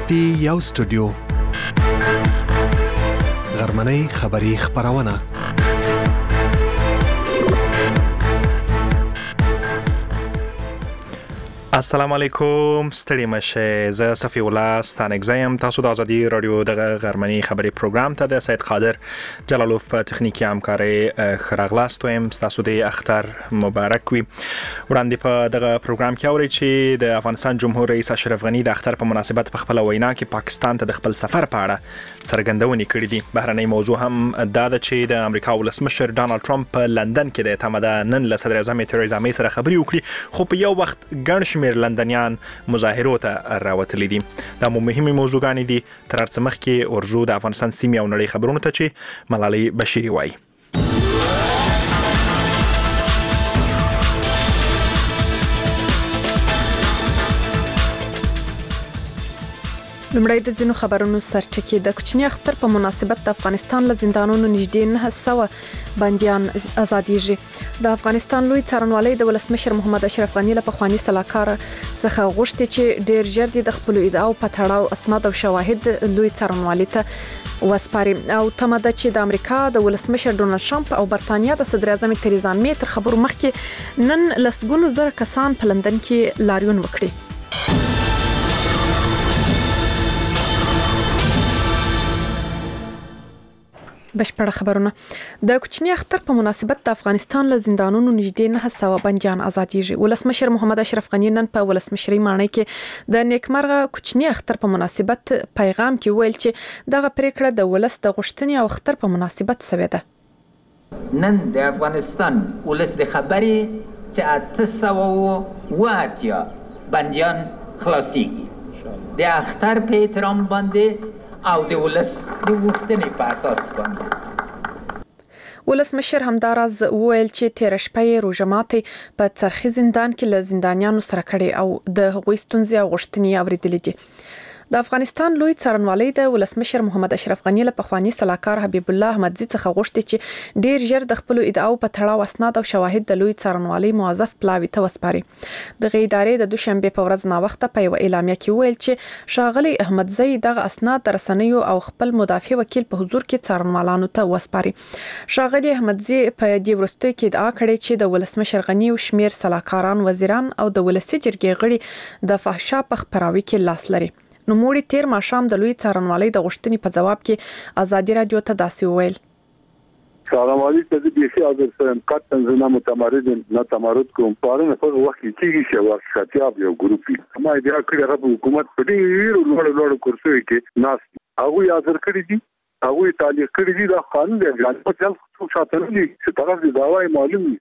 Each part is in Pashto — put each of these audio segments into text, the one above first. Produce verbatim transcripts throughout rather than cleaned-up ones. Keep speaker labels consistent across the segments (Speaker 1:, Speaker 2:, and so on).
Speaker 1: پی یو سټوډیو غرمنۍ خبری خبرونه السلام علیکم ستړي مشه زه صفی الله ستانګزیم تاسو د ازادي رادیو د غرمنۍ خبري پروګرام ته د سید قادر جلالوف په تخنیکی همکاري خراغلاست ويم تاسو د اختر مبارک وي وړاندې په دغه پروګرام کې اوري چې د افغانستان جمهور رئیس اشرف غنی د اختر په مناسبت په خپل وینا کې پاکستان ته د خپل سفر په اړه څرګندونې کړې دي. بهرنۍ موضوع هم دا ده چې د امریکا ولسمشر ډانلډ ټرمپ په لندن کې د اعتماد نن له صدر اعظم تریزا مې سره خبري وکړي خو په یو وخت ګڼ شمېر لندنیان مظاهرو ته راوتلي دي. دا مهمه موضوعګانې دي تر څو مخکې ورجو د افغانستان سیمې او نړۍ خبرونه ته چې ملالۍ بشيري وایي.
Speaker 2: لمړی د ځینو خبرونو سرچکې د کوچني اختر په مناسبت د افغانستان له زندانونو نږدې نه سوه بنديان آزادېږي. د افغانستان لوی څارنوالۍ د ولسمشر محمد اشرف غنی له پخوانی سلاکار څخه غوښتي چې ډیر ژر د خپل ادعاو په تړاو اسناد او شواهد لوی څارنوالۍ ته وسپاري او تماده چې د امریکا د ولسمشر ډونالډ ټرمپ او برتانیا د صدر اعظم تریزا مې تر خبرو مخکې نن لسګونو زره کسان په لندن کې لاریون وکړي. بشپړه خبرونه د کوچني اختر په مناسبت د افغانستان له زندانونو نږدې نه سوه بنديان آزادېږي. ولسمشر محمد اشرف غنی نن په ولسمشري ماڼۍ کې د نیکمرغه کوچني اختر په مناسبت پیغام کې ویل چې دغه پریکړه د ولس د غوښتنې او اختر په مناسبت شوې ده.
Speaker 3: نن د افغانستان ولس د خبري چې اته سوه و اتیا بنديان خلاصيږي د اختر په احترام باندې او د ولس د غوښتنې په اساس باندې.
Speaker 2: ولسمشر همداراز وویل چې تیر شپه روژه ماتي په څرخي زندان کې له زندانیانو سره کړي او د هغوی ستونزې او غوښتنې اوریدلې دي. د افغانستان لوی څارنوالۍ د ولسمشر محمد اشرف غنی له پخوانی سلاکار حبیب الله احمدزي څخه غوښتي چې ډیر ژر د خپل ادعاو په تړاو اسناد او شواهد د لوی څارنوالۍ موظف پلاوي ته وسپاري. د ادارې د دوشنبه په ورځ نا وخت په یو اعلامیه کې ویل چې شاغلی احمدزي دغه اسناد د رسنیو او خپل مدافع وکیل په حضور کې څارنوالانو ته وسپاري. شاغلی احمدزي په دې ورستۍ کې ادعا کړې چې د ولسمشر غنی او شمیر سلاکاران وزیران او د ولسي جرګې غړي د فحشا په خبراوي کې لاس لري. نو موړي تیر ماشام د لوی څارنوالۍ د غوښتنې په جواب کې ازادي رادیو ته داسې وویل.
Speaker 4: سلام علیکم د بي سي حاضر سم کاتن زنا متمرد نه تمرد کوم پاره په وخت کې کیږي چې ورشاتياب یو ګروپ ما بیا کړی رب حکومت په ډیر لوړ لوړ کورسوي کې ناس هغه حاضر کړی دي هغه تعلیق کړی دي د قانون د ځان په ځل څو ساتلې چې طرف دی داوای معلوم.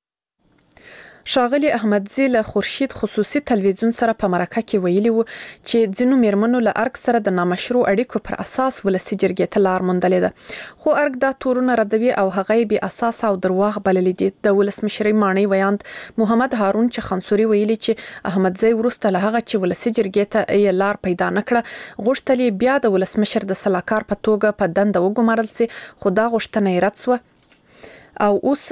Speaker 2: شاغلی احمدزي له خورشید خصوصي تلویزیون سره په مرکه کې ویلي وو چې ځینو میرمنو له ارګ سره د نامشروع اړیکو پر اساس ولسي جرګې ته لار موندلې ده خو ارګ دا تورونه ردوي او هغه بي اساس او درواغ بللې دي. د ولسمشري ماڼۍ ویاند محمد هارون چخنسوري ویلي چې احمدزي ورسته له هغه چې ولسي جرګې ته یې لار پیدا نکړه غوښتلې بیا د ولسمشر د سلاکار په توګه په دند وګمارل سي خو دا غوښتنه یې رد سو او اوس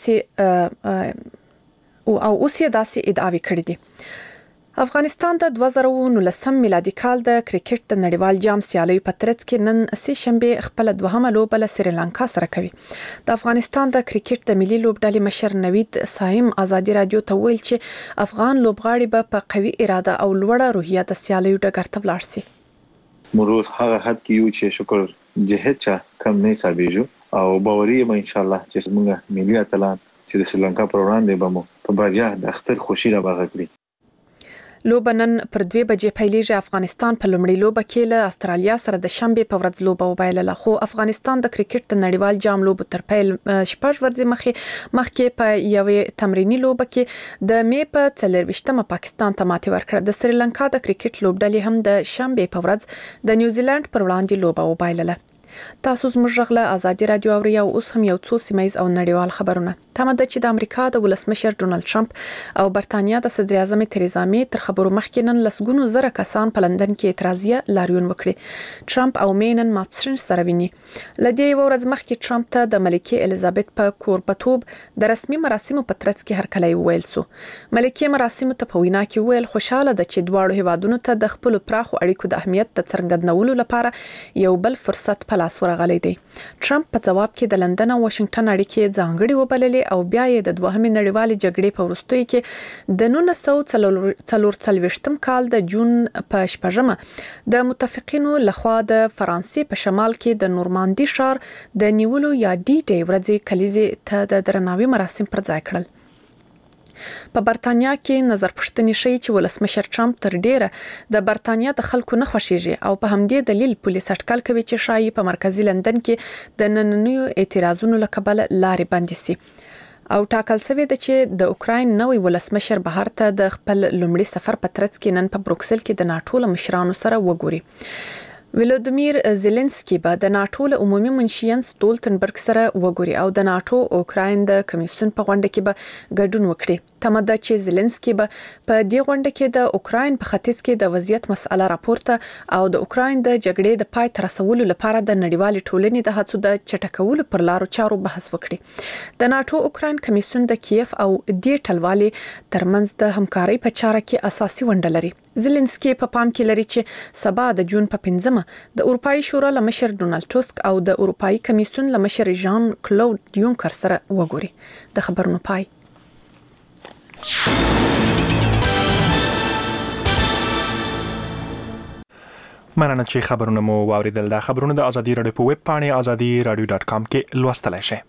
Speaker 2: داسې او اوس یې داسې ادعاوې کړې دي. افغانستان د دوه زره نولسم میلادي کال د کرکټ د نړیوال جام سیالیو په ترڅ کې نن سه شنبه خپل دوهمه لوبه له سریلانکا سره کوي. د افغانستان د کرکټ د ملي لوبډلې مشر نوید سایم ازادي رادیو ته ویل چې افغان لوبغاړي به په قوي اراده او لوړه روحیه د سیالیو ډګر ته ولاړ شي.
Speaker 5: موږ هغه حد کې یو چې شکر جهت چا کم نه حسابېږو او باوري یم ان شاء الله چې موږ ملي اتلان چې د سریلانکا پر وړاندې به مو په بریا د اختر خوشي را باغ کړی.
Speaker 2: لوبه نن پر دوه بجې پیلېږي. افغانستان په لومړي لوبه کې له استرالیا سره د شنبه په ورځ لوبه وبایلله خو افغانستان د کرکټ د نړیوال جام لوبو تر پیل شپږ ورځې مخکې مخکې په یوې تمرینی لوبه کې د مې په څلرويشتمه پاکستان ته ماتې ورکړه. د سریلانکا د کرکټ لوبډلې هم د شنبه په ورځ د نیوزیلند پر وړاندې لوبه وبایلله. تاسو زموږ غږ له ازادي رادیو اوري او اوس هم یو څو سیمایز او نړیوال خبرونه تمه ده چې د امریکا د ولسمشر ډونالد ټرمپ او برتانیا د صدر اعظم تریزا می تر خبرو مخکې نن لسګونو زره کسان په لندن کې اعتراضیه لاریون وکړي. ټرمپ او می نن ماسپښین سره ویني. لدې یو ورځ مخکې ټرمپ ته د ملکه الیزابت په کوربتوب د رسمي مراسمو په ترڅ کې هرکلی وویل سو. ملکه مراسمو ته په وینا کې ویل خوشاله ده چې دواړو هیوادونو ته د خپل پراخو اړیکو د اهمیت د څرګندولو لپاره یو بل فرصت په لاس ورغلی دی. ټرمپ په جواب کې د لندن او واشنگټن اړیکې ځانګړي وبللې او بیا یې د دوهمې نړیوالې جګړې په وروستیو کې د نولس سوه څلور څلوېښتم کال د جون په شپږمه د متفقینو لخوا د فرانسې په شمال کې د نورماندي ښار د نیولو یا ډي ډي ورځې کلیزې ته د درناوي مراسم پر ځای کړل. په برتانیا کې نظر پوښتنې ښیي چې ولسمشر ټرمپ تر ډیره د برتانیا د خلکو نه خوښیږي او په همدې دلیل پولیس اټکل کوي چې شایي په مرکزی لندن کې د نننیو اعتراضونو له کبله لارې بندې سي او ټاکل شوی دی چې د اوکراین نوی ولسمشر بهر ته د خپل لومړي سفر په ترڅ کې نن په بروکسل کې د ناټو له مشرانو سره وګوري. ولودیمیر زيلنسکي به د ناټو له عمومي منشي ینس ستولتنبرګ سره وګوري او د ناټو اوکراین د کمیسیون په غونډه کې به ګډون وکړي. تمه ده چې زيلنسکي به په دې غونډه کې د اوکراین په ختیځ کې د وضعیت مسأله راپورته او د اوکراین د جګړې د پای ته رسولو لپاره د نړیوالې ټولنې د هڅو د چټکولو پر لارو چارو بحث وکړي. د ناټو اوکراین کمیسیون د کیف او دې ټلوالي ترمنځ د همکارۍ په چاره کې اساسي ونډه لري. زيلنسکي په پام کې لري چې سبا د جون په پنځمه د اروپאי شورا لمشر ډونالد ټسک او د اروپאי کمیسیون لمشر ژان کلود یونکر سره وګوري. د خبرونو پای
Speaker 1: مننه چې خبرونه مو واوریدل. دا خبرونه د ازادي رادیو په ویب پاڼه ازادي رادیو ډاټ کام کې لوستلای شئ.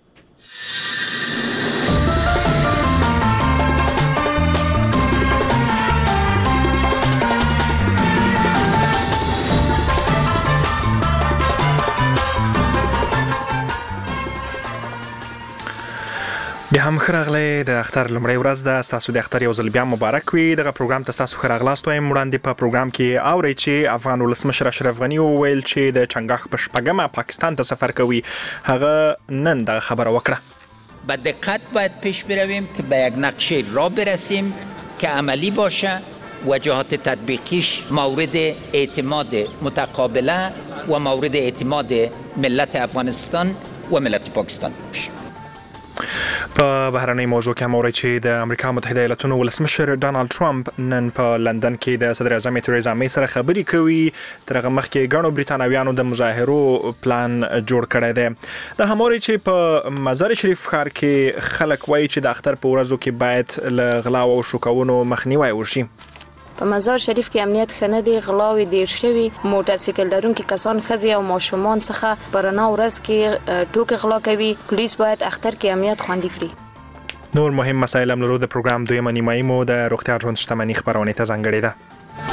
Speaker 1: بیا هم خراغله د اختر لمړی ورځ د تاسو د اختر یو ځل بیا مبارک وي. دغه پروګرام ته تاسو خراغلاست وایم. وړاندې په پروګرام کې اوري چې افغان ولسمشر اشرف غنی ویل چې د چنګاښ په شپږمه پاکستان ته سفر کوي. هغه نن د خبره وکړه.
Speaker 3: با دقت باید پیش برویم که به یک نقشه را برسیم که عملی باشه و جهات تطبیقیش مورد اعتماد متقابله و مورد اعتماد ملت افغانستان و ملت پاکستان باشه.
Speaker 1: په بهرنۍ موضوع کې هم اوري چې د امریکا متحده ایالاتونو ولسمشر ډانالد ټرمپ نن په لندن کې د صدر اعظم تریزا می سره خبرې کوي. تر هغه مخکې ګڼو بریتانویانو د مظاهرو پلان جوړ کړی دی. د هموري چې په مزار شریف ښار کې خلک وایي چې د اختر په ورځو کې باید له غلا او شوکونو مخنیوي وشي.
Speaker 6: په مزار شریف کې امنیت خنه دی، غلاوي ډیر شوی، موټر سایکل لرونکي کسان خزي او ماشومان څخه پرنا ورځ کې ټوکې غلا کوي. پولیس باید اختر کې امنیت خوندي کړي.
Speaker 1: نور مهم مسایل هم لرو. د پروګرام دویمه نیمایي مو د روغتیا ژوند شتمنۍ خبرونه ته ځانګړې ده.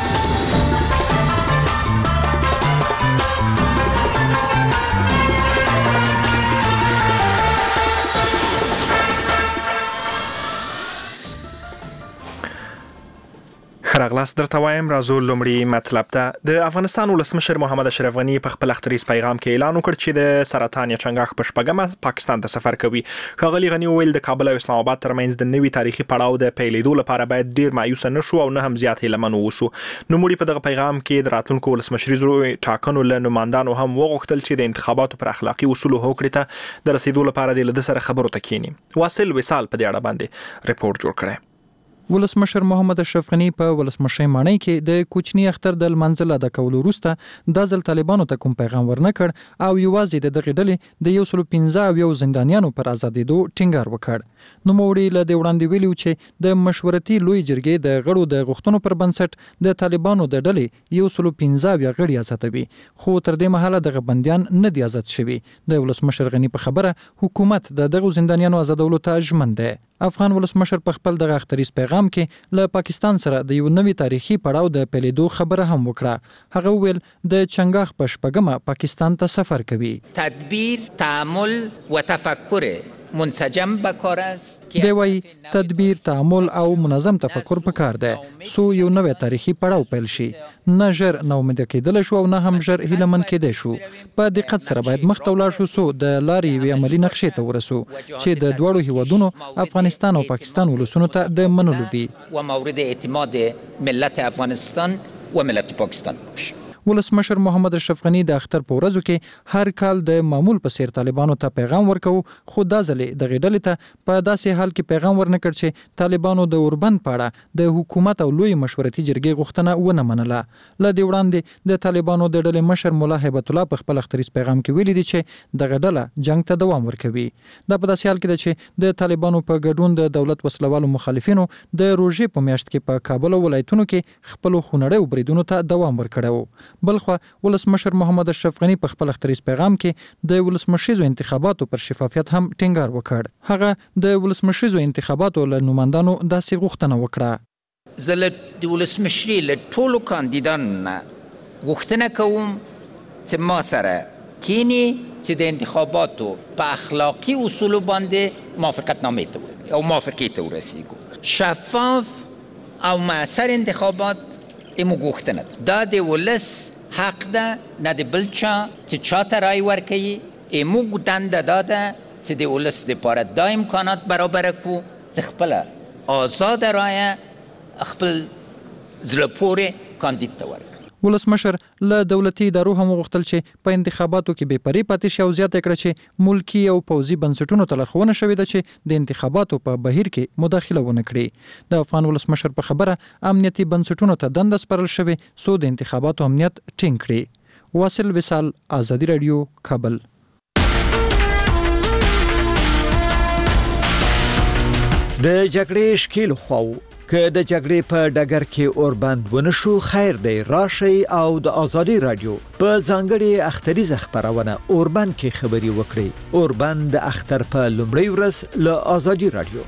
Speaker 1: خراغلاس درته وایم. راځو لومړی مطلب ته. د افغانستان ولسمشر محمد اشرف غنی په خپل اختریز پیغام کې اعلان وکړ چې د سرطان یا چنګاښ په شپږمه پاکستان ته سفر کوي. ښاغلي غنی وویل د کابل او اسلام آباد ترمنځ د نوي تاریخي پړاو د پیلېدو لپاره باید ډیر مایوس نه شو او نه هم زیات هیلمن اوسو. نوموړي په دغه پیغام کې د راتلونکو ولسمشري ټاکنو له نمائندانو هم وغوښتل چې د انتخاباتو پر اخلاقي اصولو هوکړې ته د رسیدو لپاره د لده سره خبرو ته کینی. واصل وصال په دې اړه باندې ریپورت جوړ کړی.
Speaker 7: ولسمشر محمد اشرف غنی په ولسمشي مانۍ کې د کوچنی اختر د منځله د کولو وروسته د ځل طالبانو ته کوم پیغام ورنکړ او یوازې د دغه ډلې د یو سل پنځه او یو زندانیانو پر ازادېدو ټینګار وکړ. نو موړي له د وړاندې ویلو چې د مشورتي لوی جرګې د غړو د غوښتنو پر بنسټ د طالبانو د ډلې یو سل پنځه او غړي آزادوي، خو تر دې مهاله دغه بنديان نه دي آزاد شوي. د ولسمشر غنی په خبره حکومت د دغه زندانیانو آزادولو ته ژمن دی. افغان ولسمشر په خپل دغه اختریز پیغام کې له پاکستان سره د یو نوي تاریخي پړاو د پیلېدو خبره هم وکړه. هغه ویل د چنګاښ په شپږمه پاکستان ته سفر کوي.
Speaker 3: تدبیر، تعامل و تفکر منسجم به کار است.
Speaker 7: دی وایي تدبیر، تعامل او منظم تفکر پکار دی سو یو نوې تاریخي پړاو پیل شي. نه ژر ناامیده کېدل شو او نه هم ژر هیلهمن کېدی شو. په دقت سره باید مخ ته ولاړ شو سو د لارې یوې عملي نقشې ته ورسو چې د دواړو هیوادونو افغانستان او پاکستان ولسونو ته د منلو وي
Speaker 3: و مورد اعتماد ملت افغانستان و ملت پاکستان باشه.
Speaker 7: ولسمشر محمد اشرف غنی د اختر په ورځو کې هر کال د معمول په څیر طالبانو ته پیغام ورکو، خو دا ځلې د غېډلې ته په داسې حال کې پیغام ورنکړ چې طالبانو د اوربند پاړه د حکومت او لوی مشورتي جرګې غوښتنه ونه منله. ل دې وړاندې د طالبانو د ډلې مشر مولا هیبت الله په خپل اختریز پیغام کې ویلي دي چې د غېډله جنگ ته دوام ورکوي. دا په داسې حال کې ده چې د طالبانو په ګډون د دولت وسلوالو مخالفینو د روژې په میاشت کې په کابل ولایتونو کې خپل خونړیو بریدونو ته دوام ورکړو. بلخو ولسمشر محمد اشرف غنی په خپل اختریز پیغام کې د ولسمشریزو انتخاباتو پر شفافیت هم ټینګار وکړ. هغه د ولسمشریزو انتخاباتو له نمائندانو داسې غوښتنه وکړه:
Speaker 3: زه له د ولسمشري له ټولو کاندیدانو نه غوښتنه کوم چې ما سره کینی چې د انتخاباتو په اخلاقی اصولو باندې موافقتنامې ته ورسیږو او موافقې ته ورسیږو. شفاف او معصر انتخابات ایمو غوښتنه ده. دا د ولس حق ده، نه د بل چا چې چاته رای ورکوي. ایمو دنده دا ده چې د ولس دپاره دا امکانات برابره کړو چې خپله آزاده رایه خپل زړه پورې کاندید ته ورکړي.
Speaker 7: ولسمشر له دولتي ادارو هم وغوښتل چې په انتخاباتو کې بې پرې پاتې شي او زیاته کړه چې ملکي او پوځي بنسټونو ته لارښوونه شوې ده چې د انتخاباتو په بهیر کې مداخله ونه کړي. د افغان ولسمشر په خبره امنیتي بنسټونو ته دنده سپارل شوې سو د انتخاباتو امنیت ټینګ کړي. واصل وصال، آزادي رادیو، کابل.
Speaker 8: د جګړې شکیل خو که د جګړې په ډګر کې اوربند ونشو، خیر دی راشي او د آزادي رادیو په ځانګړي اختریزه خبرونه اوربند کې خبري وکړي. اوربند د اختر په لومړۍ ورځ له آزادي رادیو.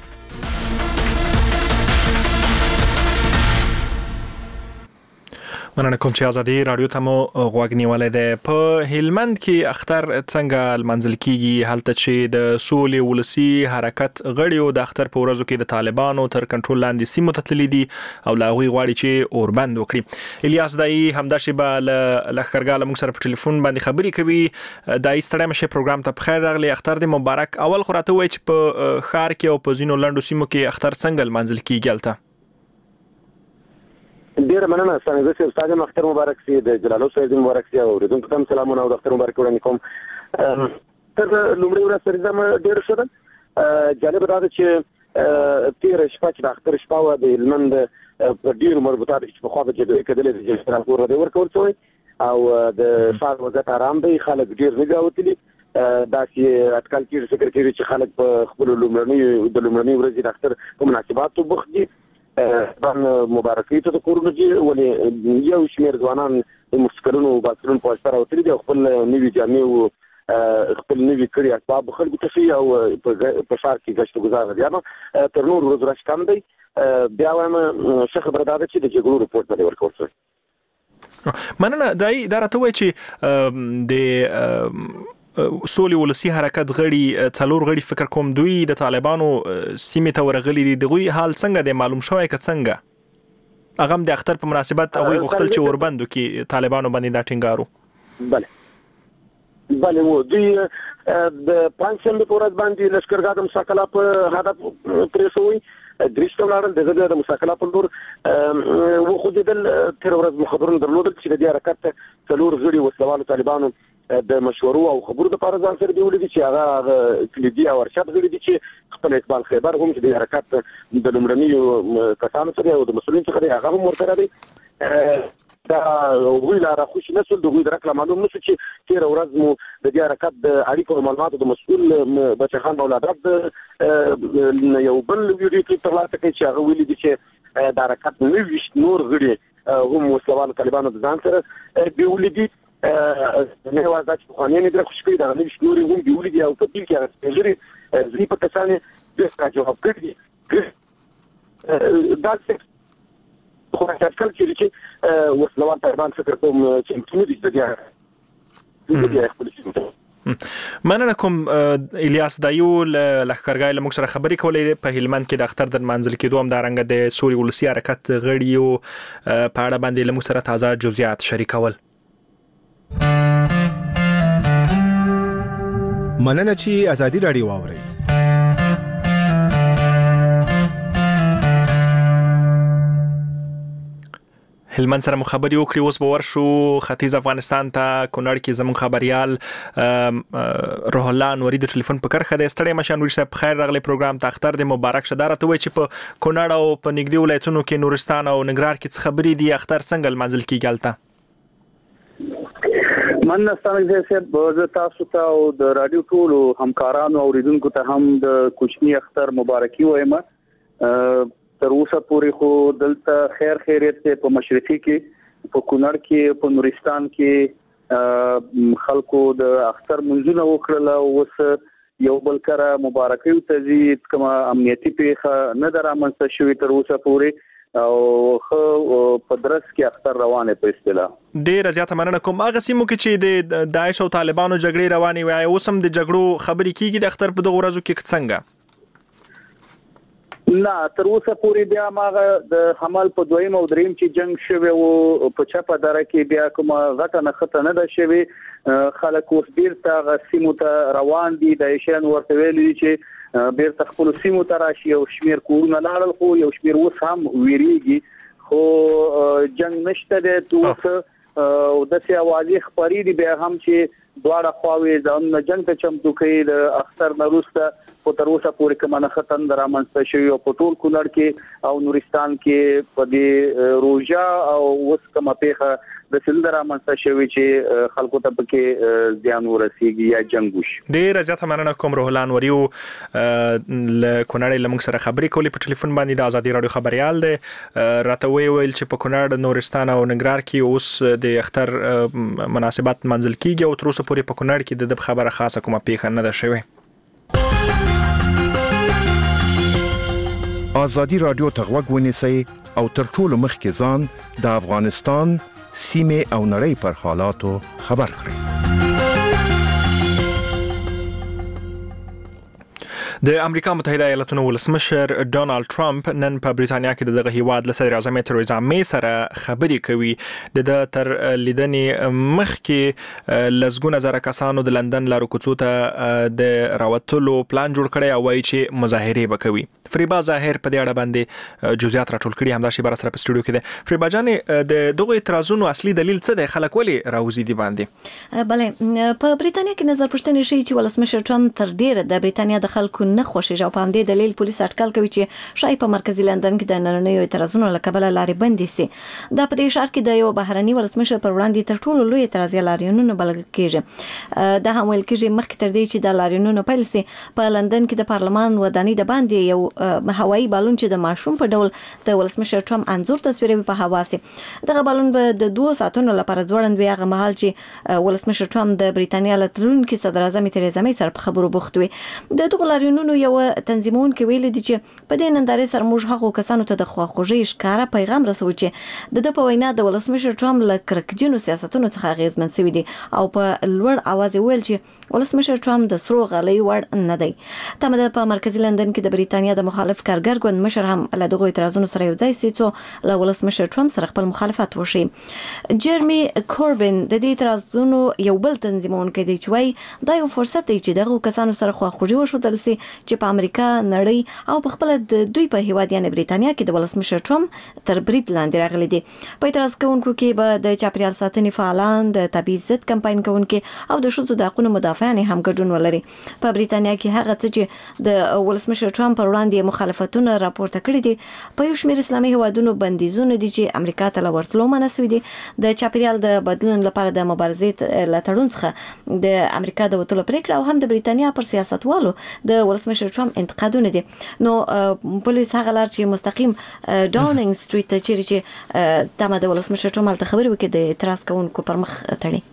Speaker 1: مننه کوم چې آزادي رادیو ته مو غوږ نیولای دی. په هلمند کې اختر څنګه لمانځل کیږي؟ هلته چې د سولې ولسی حرکت غړیو د اختر په ورځو کې د طالبانو تر کنټرول لاندې سیمو ته تللي دي او لا غوي غواړي چې اوربند وکړي. الیاس دای همدا شی به لخرګاله موږ سره په ټلیفون باندې خبري کوي. دای ستړی مشه پروګرام ته بخیر راغلی. اختر دې مبارک. اول خو راته وای چې په خار کې او په زینو لندو سیمو کې اختر څنګه لمانځل کیږي؟ هلته
Speaker 9: ډیر مننه. ستاسو د استاد اختر مبارک سي، د جلالو صاحب مبارک سي، او ردون کوم سلامونه او د اختر مبارک وړاندې کوم. تر لومړی ورځ سره زما ډیر شو. جالب دا چې تیر شپه چې د اختر شپه و د هلمند په ډیر مربوطات چې په خو به کې کېدل چې ترانسپورت دی ورکول شوی او د ښار وضعیت آرام دی. خلک ډیر نه غوتلي. دا چې اټکل کېږي فکر کوي چې خلک په خپل لومړني د لومړني ورځې د اختر په مناسباتو بوخت دي. بان مبارکي ته د کورونو دي، ولې یو شمېر ځوانان د مسکرونو باسرون په واسطه راوتلي دي او خپل نوي جامې او خپل نوي کړي اسباب خلکو ته شي او په ښار کې ګشت گزار دي. نو تر نور ورځ راش کم دی. بیا وایم څه خبره ده چې د جګړو رپورټ باندې ورکول شوی.
Speaker 1: مننه. دای دا راته وای چې د سولې ولسی حرکت غړي څلور غړي فکر کوم دوی د طالبانو سیمه ته ورغلي دي. دغوی حال څنګه د معلوم شوی ک څنګه هغه د اختر په مناسبت هغه غوښتل چې اوربندو کې طالبانو باندې دا ټینګارو؟
Speaker 9: بله بله و دوی د پنځم په ورځ باندې لشکرګاه د مساکله په هدف پرې شوی. درېشته لاړل د د مساکله په لور و خو دل تر ورځ مخبرونه درلودل چې د حرکت څلور غړي وسلوالو طالبانو د مشورو او خبرو د پاره ځان سره دیولې دي چې هغه کلیدي او ارشد غړي دي چې خپل اقبال خیبر هم چې د حرکت د لومړنیو کسانو سره او د مسؤلین څخه هغه هم ورته دی. دا ویل را خوش نسل د ویل راکله معلوم نشو چې تیر ورځ مو د دې حرکت د اړیکو معلوماتو د مسؤل بچخان اولادات یو بل ویډیو کې ترلاسه کړي چې هغه ویل دي چې د حرکت نوښت نور غړي هم وسلوال طالبانو د ځان سره دیولې دي. نه وازه چې خو نه درې خوشکې دا نه شنوري هم دیولې دي او په دې کې هغه غړي زی په کسانه د ستاجو کړی دا څه خو اټکل کړي چې وسلوال طالبان فکر کوم چې ټول دي د دې
Speaker 1: مننه کوم الیاس دایو لخرګای له موږ سره خبرې کولې په هلمند کې د اختر د منځل کېدو هم د رنګ د سوري ولسی حرکت غړي او په اړه باندې له موږ سره تازه جزئیات شریکول.
Speaker 10: مننه چې ازادي رادیو واوري.
Speaker 1: هلمند سره مخابري وکړي. اوس به ورشو ختیځ افغانستان ته کونړ کې زموږ خبريال روح الله انوري د ټلیفون په کرخه د ستړي مشان ورسره په خیر راغلي پروګرام ته اختر د مبارک شدارته وای چې په کونړ او په نګدي ولایتونو کې نورستان او ننګرهار کې څه خبري دي اختر څنګه منځل کې ګالته.
Speaker 11: من ستانه زه تاسو ته او د رادیو ټولو همکارانو او اوریدونکو ته هم د کوچنی اختر مبارکي وایم. تر اوسه پورې خو دلته خیر خیریت په مشرقي کې په کونړ کې په نورستان کې خلکو د اختر منځونه وکړل او اوس یو بل کره مبارکي او تزيد کومه امنیتي پیښه نه درامنځته شوې تر اوسه پورې او خو په درس کې اختر روانه په اصطلاح.
Speaker 1: ډېر زیاته مننه کوم. هغه سیمو کې چې د داعش او طالبانو جګړې روانې وي اوس هم د جګړو خبرې کیږي د اختر په دغه ورځو کې څنګه؟
Speaker 11: نه تر اوسه پورې بیا ماغه د حمل په دویم او دریم چې جنگ شوه او په چپه دره کې بیا کومه غټه نه خطه نه ده شوی. خلک اوس بیرته غسیمو ته روان دي د ایشان ورته ویلي چې بیرته خپل سیمو ته راشي او شمیر کورونه لاړل خو یو شمیر اوس هم ویریږي خو جنگ نشته د اوس او د سیاوالي خبرې دي بیا هم چې دواړه خواوې ځان جنگ ته چمتو کوي د اختر نروسته په تر اوسه پورې کومه خطن درامنځته شوی او په ټول کونړ کې او نورستان کې په دې روزا او اوس کومه پیښه د سندره منځته شوی چې خلکو ته پکې ځان ورسیږي یا جنگ وشي.
Speaker 1: ډېر زیاته مننه کوم روح الله انوري ل کونړ له موږ سره خبرې کولې په ټلیفون باندې د ازادي رادیو خبريال دی راته ویل چې په کونړ نورستان او ننګرهار کې اوس د اختر مناسبات منځل کیږي او تر اوسه پورې په کونړ کې د خبره خاصه کومه پیښه نه ده شوی.
Speaker 10: ازادي رادیو ته غوږ ونیسئ او تر ټولو مخکې ځان د افغانستان سیمه او نړۍ پر حالاتو خبر کړئ.
Speaker 1: د امریکا متحده ایالاتونو ولسمشر ډونالد ټرمپ نن په بریټانیا کې دغه هیواد له صدر اعظم تریزا می سره خبرې کوي. د تر لیدنې مخکې لزګونه زره کسانو د لندن لارو کوڅو ته د راوتلو پلان جوړ کړی او وایي چې مظاهره وکوي. فریبا ظاهر په دې اړه باندې جزئیات راټول کړي همدا شی بر سره په سټوډیو کې ده. فریبا جان د دغه اعتراضونو اصلي دلیل څه دی؟ خلک ولې راوځي دي باندې؟
Speaker 12: بله په بریټانیا کې نظر پوښتنه شي چې ولسمشر ټرمپ تر ډیره د بریټانیا د خلکو نه خوښیږي او په همدې دلیل پولیس اټکل کوي چې شای په مرکزی لندن کې د نننیو اعتراضونو له کبله لارې بندې سي. دا په دې ښار کې د یو بهرني ولسمشر پر وړاندې تر ټولو لوی اعتراضي لاریونونه بلل کېږي. دا هم ویل کېږي مخکې تر دې چې د لاریونونو پیل سي په لندن کې د پارلمان ودانۍ د باندې یو هوایي بالون چې د ماشوم په ډول د ولسمشر ټرمپ انځور تصویروي په هوا سي. دغه بالون به د دوه ساعتونو لپاره ځوړند وي هغه مهال چې ولسمشر ټرمپ د بریټانیا له تلونکي صدر اعظم تریزا می سره په خبرو بوخت وي. د دغه لاریونونو یو تنظیمون کې ویل دي چې په دې نندارې سره موږ هغو کسانو ته د خواخوږۍ ښکارا پیغام رسوي چې د د په وینا د ولسمشر ټرمپ له کرکجنو سیاستونو څخه اغیزمن شوی دي او په لوړ اواز ویل چې ولسمشر ټرمپ د سرو غلۍ وړ نه دی. تمه ده په مرکزی لندن کې د بریټانیا د مخالف کارګر ګوند مشر هم له دغه اعتراضونو سره یو ځای سي چې له ولسمشر ټرمپ سره خپل مخالفت وشي. جيرمي کوربن د دې اعتراضونو یو بل تنظیمون کې دی چې وایي دا یو فرصت دی چې دغه کسانو سره خواخوږي وشودل سي چې په امریکا نړۍ او په خپل د دوی په هیواد یعنی بریټانیا کې د ولسمشر ټرمپ تر برید لاندې راغلي دي. په اعتراض کوونکو کې به د چاپیریال ساتنې فعالان د طبيعي ضد کمپاین کوونکو او د شوزو د حقوقو مدافعان هم ګډون ولري. په بریټانیا کې هغه څه چې د ولسمشر ټرمپ پر وړاندې مخالفتونه راپورته کړي دي په یو شمېر اسلامي هیوادونو بندیزونه دي چې امریکا ته لورتلو مناسب دي. د چاپیریال د بدلون لپاره د مبارزې لټړون څخه د امریکا د وټولو پریکړه او هم د بریټانیا پر سیاستوالو د ولسمشر ټرمپ انتقادونه دي. نو پولیس هغه لار چې مستقیم ډاونینګ سټریټ ته چیرې چې تمه د ولسمشر ټرمپ ته خبرې وکړي د اعتراض کوونکو پر مخ تړي.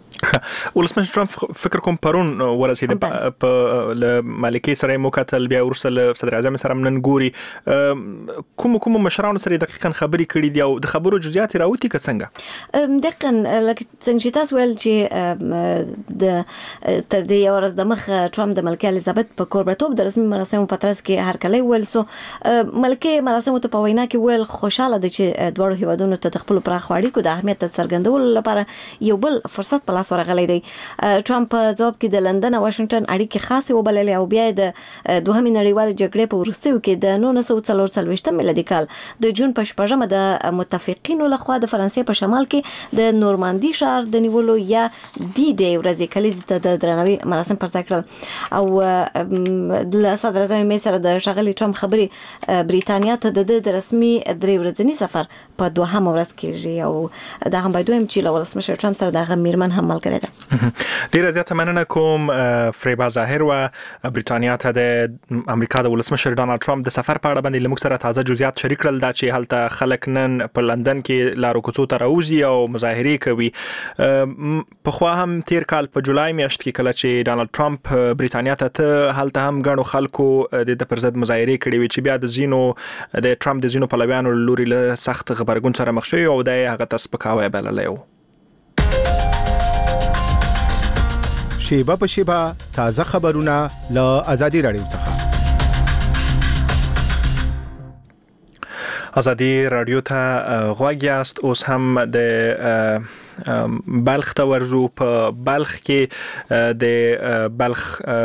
Speaker 1: ولسمشر ټرمپ فکر کوم پرون ورسید په مالکي سره مو کتل بیا ورسره له صدر اعظم سره نن ګوري کوم کوم مشرانو سره دقیقاً خبري کړي دي او د خبرو جزئیات راوتی که څنګه
Speaker 12: دقیقاً لکه څنګه چې تاسو ویل چې د تر دې یو ورځ د مخ ټرمپ د ملکه الیزابت په کوربتوب د رسمي مراسمو په ترڅ کې هرکلی ویل سو ملکه مراسمو ته په وینا کې ویل خوشاله دي چې دوه هیوادونو ته د خپل پراخ اړیکو د اهمیت څرګندولو لپاره یو بل فرصت په لاس ورغلی دی. ټرمپ په ځواب کې د لندن او واشنگټن اړیکې خاصه وبللې او بیا د دوهمې نړیوال جګړې په وروستیو کې د نولس سوه څلور څلوېښت میلادي کال د جون په شپږمه د متفقینو لخوا د فرانسې په شمال کې د نورماندي ښار د نیولو یا ډي ډي ورځې کلیزې ته د درناوي مراسم پرځای کړل او د صدر اعظم مې سره د ښاغلي ټرمپ خبرې بریتانیا ته د رسمي درې ورځني سفر په دوهم ورځ کېږي او دا هم باید وایم چې له ولسمشر ټرمپ سره د میرمن هم ملګری ده.
Speaker 1: ډیره زیاته مننه کوم فریبا ظاهر و بریتانیا ته د امریکا د ولسمشر ډانلډ ټرمپ د سفر په اړه باندې لمک سره تازه جزئیات شریک کړل دا چې هلته خلک نن په لندن کې لارو کوڅو ته راوځي او مظاهرې کوي. په خو هم تیر کال په جولای میاشت کې کله چې ډانلډ ټرمپ بریتانیا ته هلته هم غنو خلکو د پرزد مظاهرې کړې وي چې بیا د زینو د ټرمپ د زینو پلویانو لوري له سخت خبرګون سره مخ شوی او د هغه تسپکاوی بللی و.
Speaker 10: شیبه په شیبه تازه خبرونه له آزادي رادیو څخه.
Speaker 1: آزادي رادیو ته غوږ یاست. اوس هم د بلخ ته ورزو. په بلخ کې د بلخ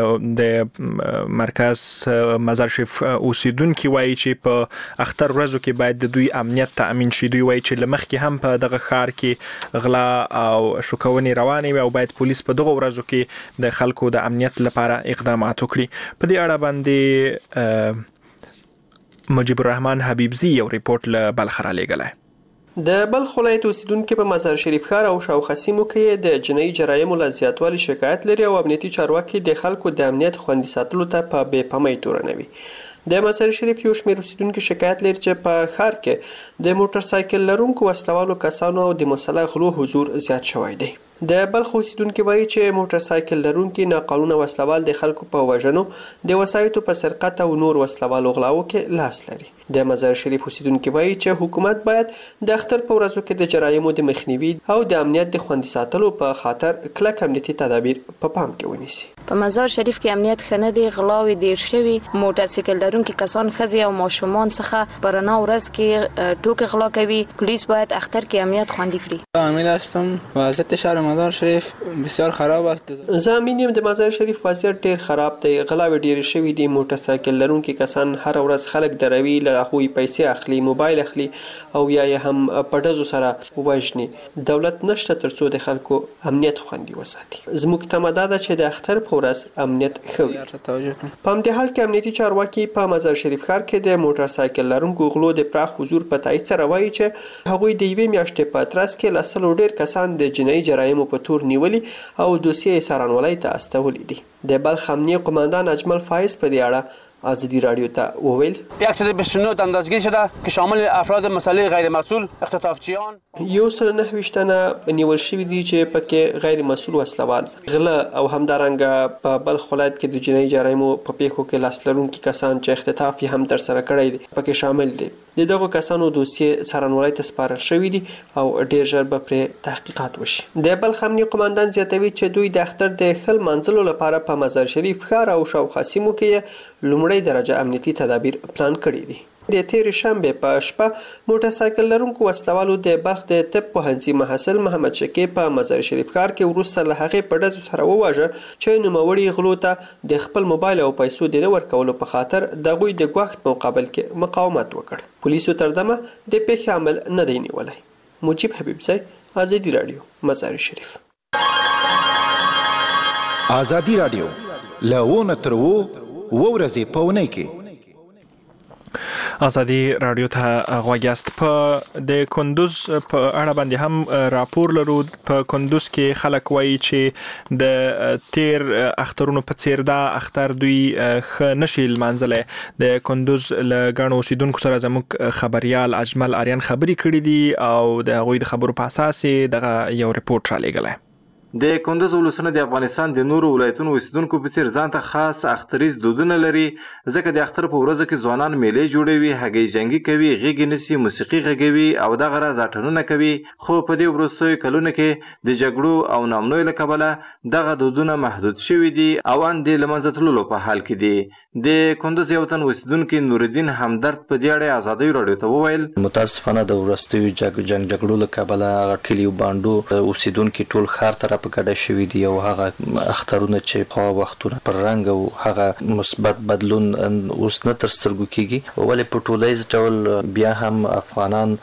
Speaker 1: د مرکز مزار شریف اوسیدونکو وایي چې په اختر ورځو کې باید د دوی امنیت تامین شي. دوی وایي چې لمخ کې هم په دغه ښار کې غلا او شوکونې روانې وي او باید پولیس په دغه ورځو کې د خلکو د امنیت لپاره اقدامات وکړي. په دې اړه باندې مجيب الرحمن حبیبزی یو ریپورت له بلخ را لېږلی.
Speaker 13: د بلخ ولایت اوسیدونکو په مزار شریف ښار او شاوخوا سیمو کې د جنایي جرایمو له زیاتوالي شکایت لري او امنیتي چارواکي د خلکو د امنیت خوندي ساتلو ته په بې پامۍ تورنوي. د مزار شریف یو شمېر اوسیدونکو شکایت لري چې په ښار کې د موټر سایکل لرونکو وسلوالو کسانو او د مسلح غلو حضور زیات شوی دی. د بلخ اوسیدونکو وایي چې موټر سایکل لرونکي ناقانونه وسلوال د خلکو په وژنو د وسایطو په سرقت او نور وسلوالو غلاو کې لاس لري. د مزار شریف اوسیدونکو وایي چې حکومت باید د اختر په ورځو کې د جرایمو د مخنیوي او د امنیت د خوندي ساتلو په خاطر کلک امنیتي تدابیر په پام کې ونیسي.
Speaker 6: په مزار شریف کې امنیت خنه دی غلاوي ډیر شوی موټر سایکل لرونکي کسان خزي او ماشومان څخه پرنا ورځ کې ټوکې غلا کوي. پولیس باید اختر کې امنیت خوندي کړي.
Speaker 14: امین هستم. وضعیت شهر مزار شریف بسیار خراب است.
Speaker 13: زمین یم د مزار شریف وضعیت ډیر خراب دی. غلاوي ډیر شوی دي. موټر سایکل لرونکي کسان هر ورځ خلک دروي له هغوی پیسې اخلي موبایل اخلي او یا هم پټزو سره وژني. دولت نشته ترڅو د خلکو امنیت خوندي وساتي. زموږ تماده ده چې د اختر په ورځ امنیت ښه وي. په همدې حال کې امنیتي چارواکي په مزار شریف ښار کې د موټر سایکل لرونکو غلو د پراخ حضور په تایید سره وایي چې هغوی د یوې میاشتې په ترڅ کې له سلو ډیر کسان د جنایي جرایمو په تور نیولي او دوسیې څارنوالۍ ته استولي دي. د بلخ امنیه قماندان اجمل فایز په دې اړه آزادی رادیو ته وویل
Speaker 15: صد و بیست و نه اندازه‌گیری شده که شامل افراد مسلح غیر مسئول اختطافچیان
Speaker 13: یو سل نه ویشت تنه نیول شوي دي چې پکې غیر مسئول وسلوال غله او همدارنګه په بلخ ولایت کې د جنایي جرایمو په پیښو کې لاس لرونکي کسان چې اختطاف یې هم ترسره کړی دي پکې شامل دي. د دغو کسانو دوسیې څارنوالۍ ته سپارل شوي دي او ډیر ژر به پرې تحقیقات وشي. د بلخ امنیه قماندان زیاتوي چې دوی د اختر د ښه لمانځلو لپاره په مزار شریف ښار او شاوخوا سیمو کې لومړی درجه امنیتي تدابیر پلان کړي دي. د تیرې شنبې په شپه موټر سایکل لرونکو وسلوالو د بلخ د طب پوهنځي محصل محمد شکی په مزار شریف ښار کې وروسته له هغې په ډزو سره وواژه چې نوموړي غلو ته د خپل موبایل او پیسو د نه ورکولو په خاطر د هغوی د ګواښ مقابل کې مقاومت وکړ. پولیسو تر دمه د پیښې عمل نه دی نیولی. مجيب حبیبزی، آزادی رادیو، مزار شریف.
Speaker 10: آزادی رادیو له تر و ورځې په اونۍ کې
Speaker 1: آزادی رادیو ته غوږ یاست. په د کندوز په اړه باندې هم راپور لرو. په کندوز کې خلک وایي چې د تیر اخترونو په څیر دا اختر دوی ښه نشي لمانځلی. د کندوز له ګڼو اوسیدونکو سره زموږ خبریال اجمل آریان خبرې کړي دي او د هغوی د خبرو په اساس دغه یو ریپورت را لېږلی.
Speaker 5: د کندز ولسونه د افغانستان د نورو ولایتونو اوسیدونکو په څیر ځان ته خاص اختریز دودونه لري، ځکه د اختر په ورځو کې ځوانان میلې جوړوي، هګۍ جنګي کوي، غېږې نیسي، موسیقي غږوي او دغه راز اټنونه کوي. خو په دې وروستیو کلونو کې د جګړو او نامنوي له کبله دغه دودونه محدود شوي دي او ان د له منځه تللو په حال کې دي. د کندز یو تن اوسیدونکي نورالدین همدرد په دې اړه ازادۍ راډیو ته وویل:
Speaker 16: متاسفانه د وروستیو جنګ جګړو له کبله هغه کلي او بانډو اوسیدونکي ټول ښار ته راپکډه شوي دي او هغه اخترونه چې په وختونه پر رنګ او هغه مثبت بدلون اوس نه تر سترګو کېږي، ولې په ټولیز ډول بیا هم افغانان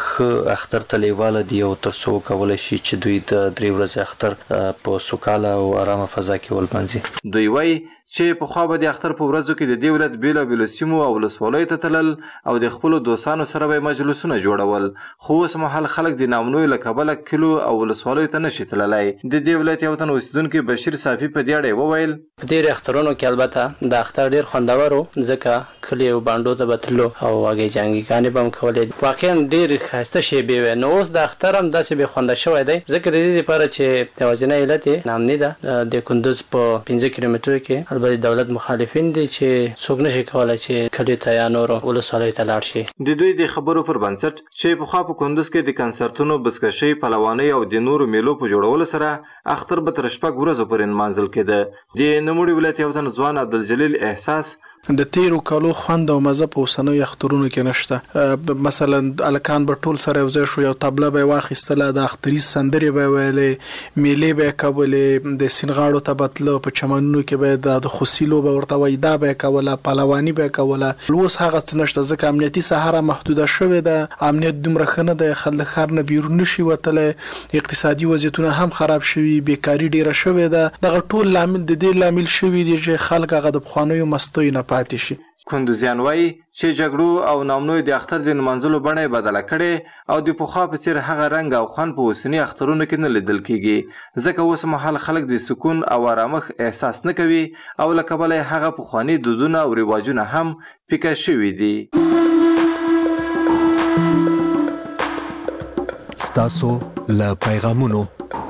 Speaker 16: ښه اختر ته لیواله دي او تر څو کولی شي چې دوی د درې ورځې اختر په سوکاله او ارامه فضا کې ولمانځي.
Speaker 5: دوی وایي چې پخوا به د اختر په ورځو کې د دې ولایت بېلابېلو سیمو او ولسوالیو ته تلل او د خپلو دوستانو سره به یې مجلسونه جوړول، خو اوس مهال خلک د نامنویو له کبله کلیو او ولسوالیو ته نشي تللی. د دې ولایت یو تن اوسیدونکي بشیر صافي په دې اړه وویل:
Speaker 14: په ډېرو اخترونو کې البته د اختر ډېر خوندور و، ځکه کلي او بانډو ته به تلو او هګۍ جنګيګانې به هم کولې، واقعا ډېرې ښایسته شیبې وې. نو اوس د اختر هم داسې بې خونده شوی دی، ځکه د دې دپاره چې د یوازینی علت یې نامني ده. د کندوز په پنځه کیلومترو کې البته دولت مخالف دي چې څوک نشي کولای چې کلیو ته یا نورو ولسوالیو ته لاړ شي.
Speaker 5: د دوی د خبرو پر بنسټ چې پخوا په کندوز کې د کنسرتونو، بزکشۍ، پهلوانۍ او د نورو میلو په جوړولو سره اختر به تر شپږ ورځو پورې نمانځل کېده. د نوموړي ولایت یو تن ځوان عبدالجلیل احساس:
Speaker 17: د تیرو کالو خوند او مزه په اوسنیو اخترونو کې نشته. مثلا الکان به ټول سره یو ځای شو، یو طبله به واخیستله، د اختریز سندرې به ویلې، میلې به کولې، د سینغاړو ته به تله، په چمنونو کې به د خوسیلو به ورته وایي دا به کوله، پهلواني به کوله. اوس هغه څه نشته، ځکه امنیتي ساحه محدوده شوې ده، امنیت دومره ښه نه دی، خلک د ښار نه بیرون نشي وتلی، اقتصادي وضعیتونه هم خراب شوي، بیکاري ډیره شوې ده. دغه ټول لامل د دې لامل شوي دي چې خلک هغه د پخوانیو مستیو نه پاتې شي.
Speaker 5: کندوزیان وایي چې جګړو او نامنوي د اختر د نمانځلو بڼه یې بدله کړې او د پخوا په څېر هغه رنګ او خوند په اوسني اخترونو کې نه لیدل کېږي، ځکه اوس مهال خلک د سکون او آرامښت احساس نه کوي او له کبله یې هغه پخواني دودونه او رواجونه هم پیکه شوي دي.
Speaker 18: ستاسو له پیغامونو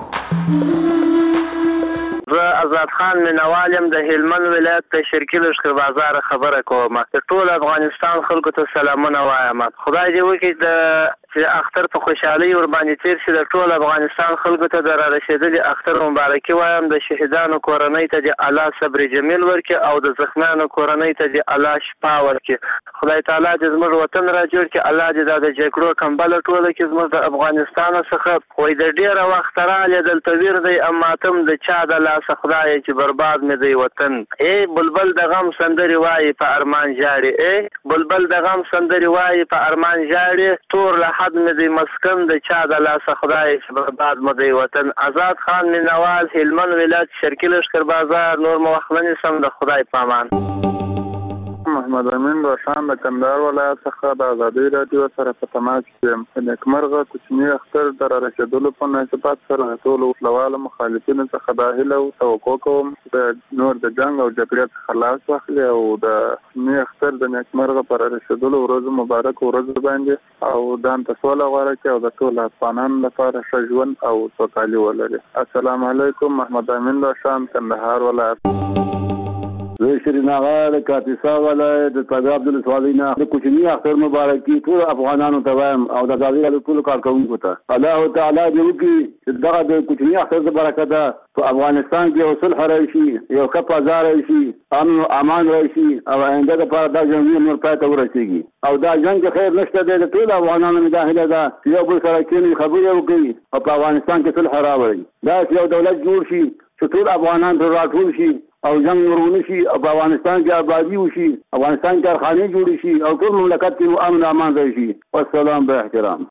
Speaker 19: زه آزاد خان مینوال یم، د هلمند ولایت د شرقي لښکر بازار خبره کوم. د ټول افغانستان خلکو ته سلامونه وایم. خدای دې وکړي د چې اختر په خوشحالۍ ور باندې تیر شي. د ټول افغانستان خلکو ته د را رسېدلي اختر مبارکي وایم. د شهیدانو کورنۍ ته دې الله صبر جمیل ورکړي او د زخمیانو کورنۍ ته دې الله شفا ورکړي. خدای تعالی دې زموږ وطن را جوړ کړي. الله دې دا د جګړو کمبله ټوله کړي زموږ د افغانستان څخه. وایي د ډېره وخته راغلی دلته ویر دی، اما تم د چا د لاسه خدای چې برباد مې دی وطن. ای بلبل د غم سندرې وایي په ارمان ژاړي، ای بلبل د غم سندرې وایي په ارمان ژاړي. تور له حد مې دی مسکن د چا د لاسه خدای چې برباد مې دی وطن. آزاد خان مینوال، هلمند ولایت شرقي لښکر بازار. نور مو وخت نه نیسم، د خدای په امان.
Speaker 20: محمد امین روشان د کندهار ولایت څخه د ازادۍ راډیو سره په تماس کې یم. په نیکمرغه کوچني اختر د را رسېدلو په مناسبت سره د ټولو وسلوالو مخالفینو څخه دا هیله او توقع کوم چې نور د جنګ او جګړې څخه لاس واخلي او د کوچني اختر د نیکمرغه په را رسېدلو ورځو مبارک ورځ باندې او ځان ته سوله غوره کړي او د ټولو افغانانو لپاره ښه ژوند او سوکالي ولري. السلام علیکم. محمد امین روشان، کندهار ولایت.
Speaker 21: زه شیرین آغا د کاپیسا ولایت د تګاب د ولسوالۍ نه د کوچني اختر مبارکي ټولو افغانانو ته وایم او د ازادۍ راډیو ټولو کارکوونکو ته. الله تعالی دې وکړي چې دغه د کوچني اختر د برکته په افغانستان کې یو صلح راشي، یو ښه فضا راشي، امن او امان راشي او آینده لپاره دا جنګ نور پای ته ورسېږي. او دا جنګ کې خیر نشته دی، د ټولو افغانانو مې دا هیله ده چې یو بل سره کښېني، خبرې وکړي او په افغانستان کې صلح راوړي. داسې یو دولت جوړ شي چې ټول افغانان پرې راټول شي او جنگ ورونه شي او په افغانستان کې آبادي وشي، افغانستان کې کارخانې جوړې شي او ټول مملکت کې امن امان راشي. والسلام به احترام.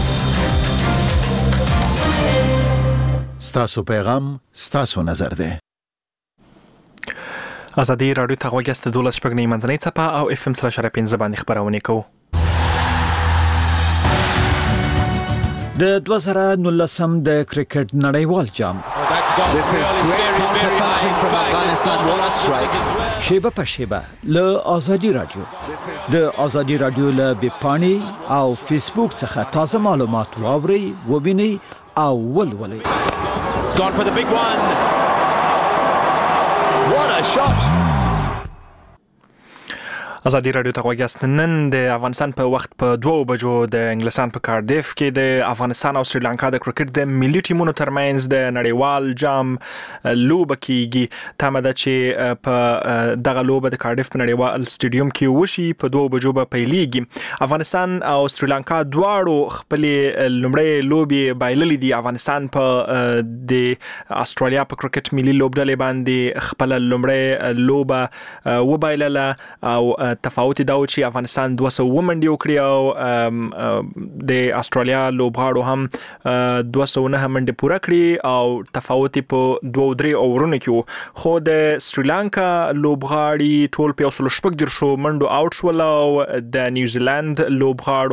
Speaker 18: ستاسو پیغام ستاسو نظر ده.
Speaker 1: ازادي راډیو ته غوږ یاست. دولس شپږ نه منځنۍ څپه او اف ام سره شره پنځه باندې خبرونه کوو.
Speaker 8: د دوه زره نولسم د کرکټ نړیوال جام شیبه په شیبه له ازادي راډیو د ازادي راډیو له ویبپاڼې او فیسبوک څخه تازه معلومات واورئ، ووینئ او ولولئ.
Speaker 4: It's gone for the big one. What a shot.
Speaker 1: ازادي رادیو ته غوښتل نن د افغانستان په وخت په دوه بجو د انګلستان په کاردیف کې د افغانستان او سریلانکا د کرکټ د ملي ټیمونو ترمنځ د نړیوال جام لوبه کیږي تمه ده چې په دغه لوبه د کاردیف په نړیوال سټیډیوم کې وشي په دوه بجو به پیلېږي. افغانستان او سریلانکا دواړو خپل لومړی لوبي بایللې دي. افغانستان په د استرالیا په کرکټ ملي لوبډلې باندې خپل لومړی لوبه وبایلله او تفاوت دا و چې افغانستان دوه سوه منډې وکړي او د استرالیا لوبغاړو هم دوه سوه نه منډې پوره کړي او تفاوت په دوه درې اورونو کې خو د سریلانکا لوبغاړي ټول په یو سل شپږ دیرشو منډو آوټ شول او د نیوزیلند لوبغاړو